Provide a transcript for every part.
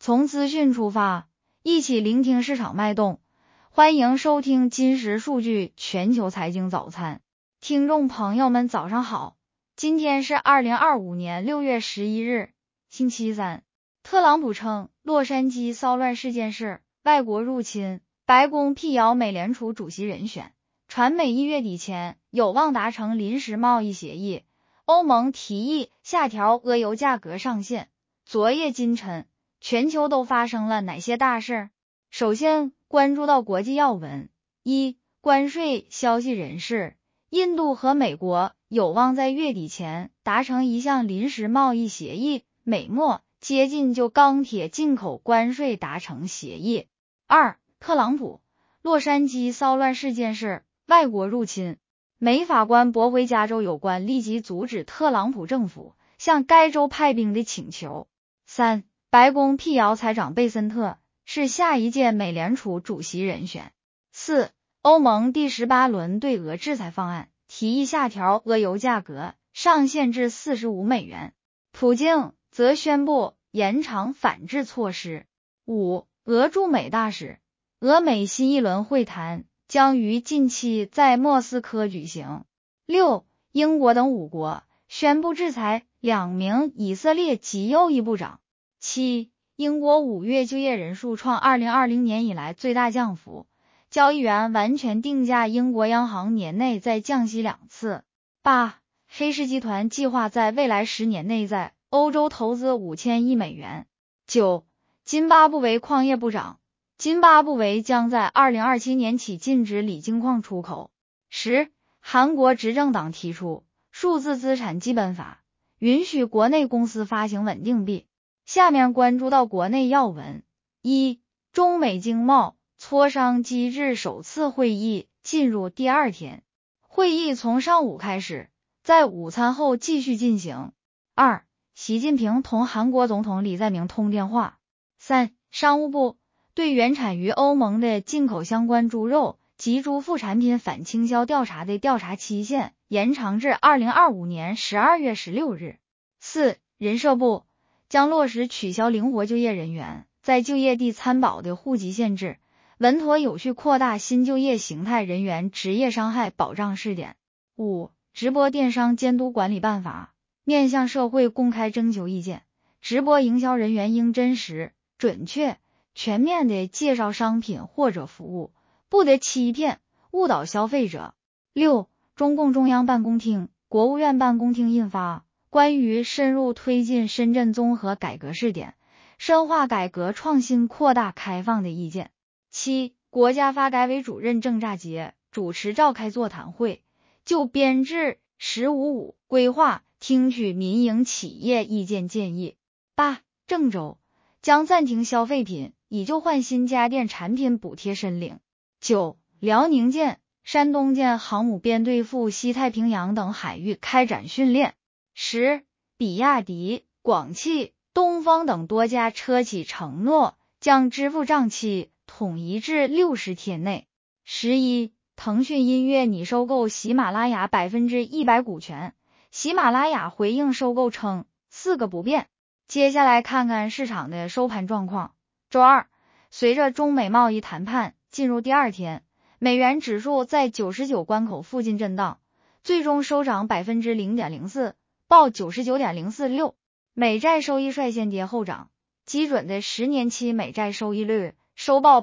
从资讯出发，一起聆听市场脉动。欢迎收听金石数据全球财经早餐。听众朋友们早上好，今天是2025年6月11日，星期三。特朗普称洛杉矶骚乱事件是外国入侵，白宫辟谣美联储主席人选，传美1月底前有望达成临时贸易协议，欧盟提议下调俄油价格上限。昨夜今晨，全球都发生了哪些大事？首先关注到国际要闻。一、关税消息人士，印度和美国有望在月底前达成一项临时贸易协议，美墨接近就钢铁进口关税达成协议。二、特朗普，洛杉矶骚乱事件是外国入侵，美法官驳回加州有关立即阻止特朗普政府向该州派兵的请求。三、白宫辟谣财长贝森特是下一届美联储主席人选。四、欧盟第18轮对俄制裁方案提议下调俄油价格上限至45美元，普京则宣布延长反制措施。五、俄驻美大使，俄美新一轮会谈将于近期在莫斯科举行。六、英国等5国宣布制裁2名以色列极右翼部长。七、英国5月就业人数创2020年以来最大降幅，交易员完全定价英国央行年内再降息2次。八、黑石集团计划在未来10年内在欧洲投资5000亿美元。九、津巴布韦矿业部长，津巴布韦将在2027年起禁止锂金矿出口。十、韩国执政党提出数字资产基本法，允许国内公司发行稳定币。下面关注到国内要闻。一、中美经贸磋商机制首次会议进入第2天，会议从上午开始，在午餐后继续进行。二、习近平同韩国总统李在明通电话。三、商务部对原产于欧盟的进口相关猪肉及猪副产品反倾销调查的调查期限延长至2025年12月16日。四、人社部将落实取消灵活就业人员在就业地参保的户籍限制，稳妥有序扩大新就业形态人员职业伤害保障试点。五、直播电商监督管理办法面向社会公开征求意见，直播营销人员应真实、准确、全面地介绍商品或者服务，不得欺骗、误导消费者。六、中共中央办公厅、国务院办公厅印发关于深入推进深圳综合改革试点，深化改革创新扩大开放的意见。七、国家发改委主任郑乍杰主持召开座谈会，就编制“十五五”规划听取民营企业意见建议。八、郑州将暂停消费品以旧换新家电产品补贴申领。九、辽宁舰、山东舰航母编队赴西太平洋等海域开展训练。十、比亚迪、广汽、东风等多家车企承诺将支付账期统一至60天内。11、腾讯音乐拟收购喜马拉雅100%股权，喜马拉雅回应收购称4个不变。接下来看看市场的收盘状况。周二，随着中美贸易谈判进入第2天，美元指数在99关口附近震荡，最终收涨 0.04%， 报 99.046。美债收益率先跌后涨，基准的10年期美债收益率收报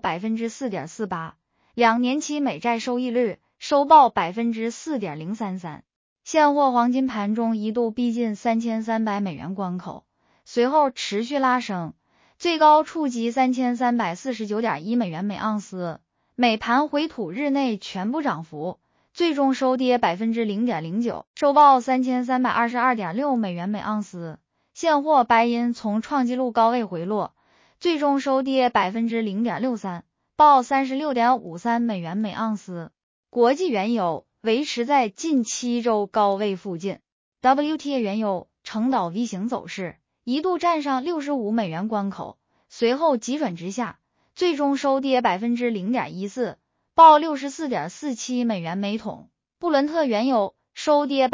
4.48%， 2年期美债收益率收报 4.033%。现货黄金盘中一度逼近3300美元关口，随后持续拉升，最高触及 3349.1 美元每盎司，美盘回吐日内全部涨幅，最终收跌 0.09%， 收报 3322.6 美元每盎司。现货白银从创纪录高位回落，最终收跌 0.63%， 报 36.53 美元每盎司。国际原油维持在近7周高位附近， WTI 原油呈倒 V 型走势，一度站上65美元关口，随后急转直下，最终收跌 0.14%， 报 64.47 美元每桶。布伦特原油收跌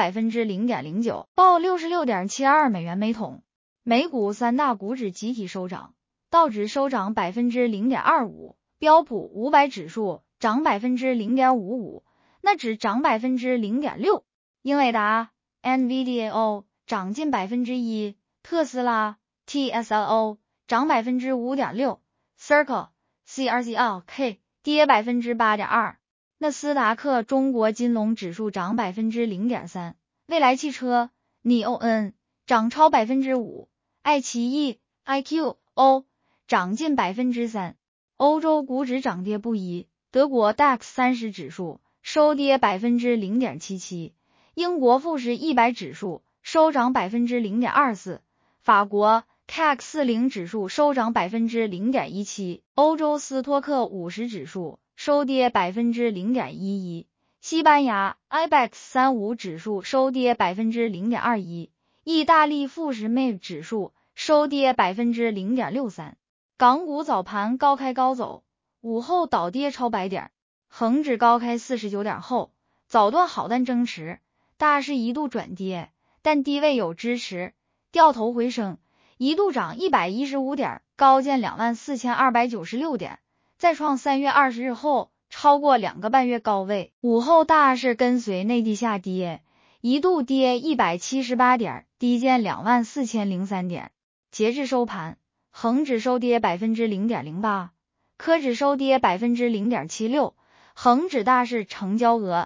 0.09%， 报 66.72 美元每桶。美股3大股指集体收涨， 道指收涨 0.25%， 标普500指数涨 0.55%， 纳指涨 0.6%， 英伟达 NVIDIA 涨近 1%， 特斯拉 TSLO 涨 5.6%， Circle CRCLK 跌 8.2%， 纳斯达克中国金龙指数涨 0.3%， 蔚来汽车 NION 涨超 5%， 爱奇艺 IQO 涨近 3%。 欧洲股指涨跌不一，德国 DAX 30指数收跌 0.77%， 英国富时100指数收涨 0.24%， 法国 CAC 40指数收涨 0.17%， 欧洲斯托克50指数收跌 0.11%， 西班牙 IBEX 35指数收跌 0.21%， 意大利富时 MIB 指数收跌 0.63%。 港股早盘高开高走，午后倒跌超100点，恒指高开49点后，早段好单争持，大市一度转跌，但低位有支持，掉头回升，一度涨115点，高见24296点，再创3月20日后超过2个半月高位。午后大市跟随内地下跌，一度跌178点，低见24003点。截至收盘，恒指收跌 0.08%， 科指收跌 0.76%， 恒指大市成交额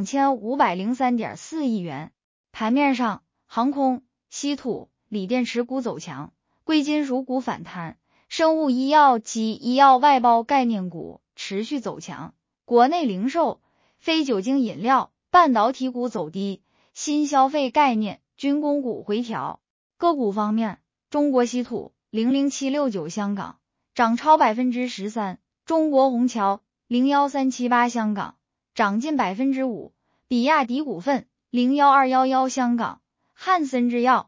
2503.4 亿元。盘面上，航空、稀土、锂电池股走强，贵金属股反弹，生物医药及医药外包概念股持续走强，国内零售、非酒精饮料、半导体股走低，新消费概念、军工股回调。个股方面，中国稀土00769香港涨超 13%， 中国虹桥01378香港涨近 5%， 比亚迪股份01211香港、汉森制药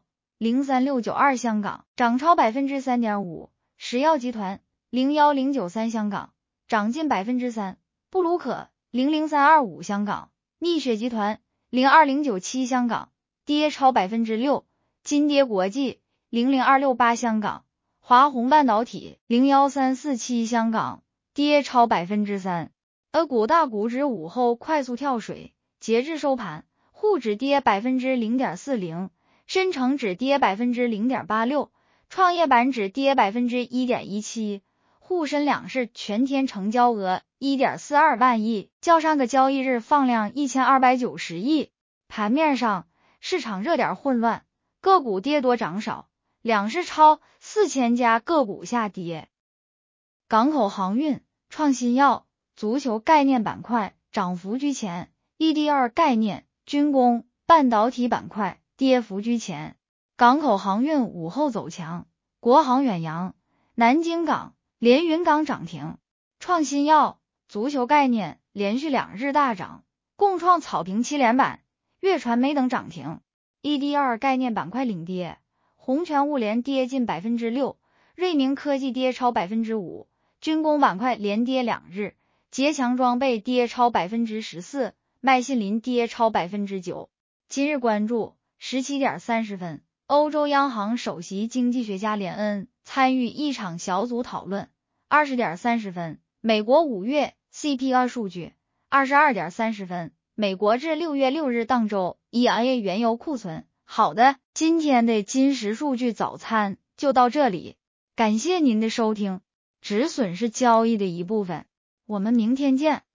03692香港涨超 3.5%， 石药集团01093香港涨近 3%， 布鲁可00325香港、蜜雪集团02097香港跌超 6%， 金蝶国际00268香港、华虹半导体01347香港跌超 3%。 股大股指午后快速跳水，截至收盘，沪指跌 0.40%， 深成指跌 0.86%， 创业板指跌 1.17%， 沪深两市全天成交额 1.42 万亿，较上个交易日放量1290亿。盘面上，市场热点混乱，个股跌多涨少，两市超4000家个股下跌。港口航运、创新药、足球概念板块涨幅居前， EDR 概念、军工、半导体板块跌幅居前。港口航运午后走强，国航远洋、南京港、连云港涨停，创新药、足球概念连续2日大涨，共创草坪7连板，粤传媒等涨停。EDR 概念板块领跌，宏全物联跌近 6%， 瑞明科技跌超 5%， 军工板块连跌2日，捷强装备跌超 14%， 麦信林跌超 9%。 今日关注17点30分，欧洲央行首席经济学家连恩参与一场小组讨论。20点30分，美国5月 CPI 数据。22点30分，美国至6月6日当周 EIA 原油库存。好的，今天的金石数据早餐就到这里，感谢您的收听。止损是交易的一部分，我们明天见。